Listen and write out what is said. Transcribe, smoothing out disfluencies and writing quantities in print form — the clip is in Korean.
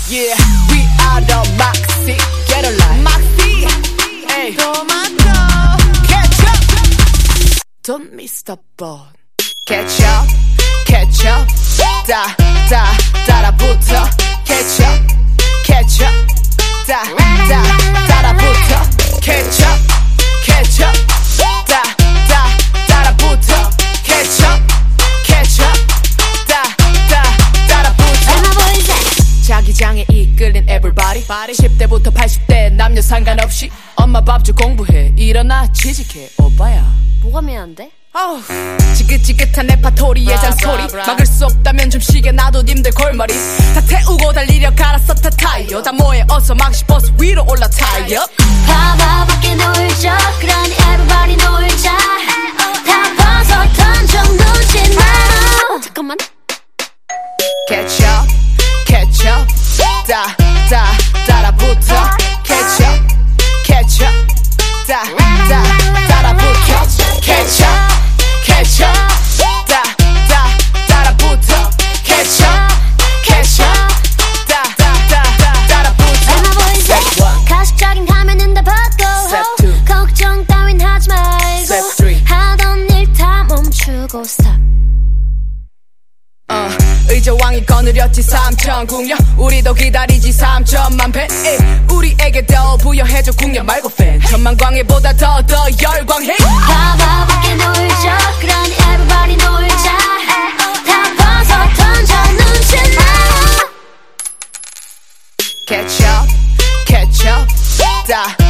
Yeah, we are the Maxi. Get a life. Maxi. Hey. Tomato. Ketchup. Don't miss the boat. Ketchup. Ketchup. 따라붙어. Ketchup. Ketchup. 따라붙어. Ketchup. Ketchup. 따라붙어. Ketchup. Ketchup. 따라붙어. 자기장에 이끌린 everybody 10대부터 80대 남녀 상관없이 엄마 밥줄 공부해 일어나 취직해 오빠야 뭐가 미안한데? 지긋지긋한 레파토리의 잔소리 막을 수 없다면 좀 쉬게 놔둬 님들 골머리 다 태우고 달리려 갈았어 다 타이어 다 뭐해 어서 막 씹어서 위로 올라타요 봐봐 밖에 놀죠 그러니 everybody 놀자 다 벗어 던져 눈치 나 잠깐만 Ketchup Ketchup 따라붙어 Ketchup Ketchup 따라붙어 Ketchup Ketchup 따라붙어 Ketchup Ketchup 따라붙어 가식적인 가면은 다 벗고 걱정 따윈 하지 말고 하던 일 다 멈추고 stop 의저왕이 거느렸지 3천 국력 우리도 기다리지 3천만 팬 우리에게 더 부여해줘 국력 말고 팬 천만광해보다 더 열광해 봐봐 밖에 놀죠 그러니 everybody 놀자 다 벗어 던져 눈치 나 Ketchup Ketchup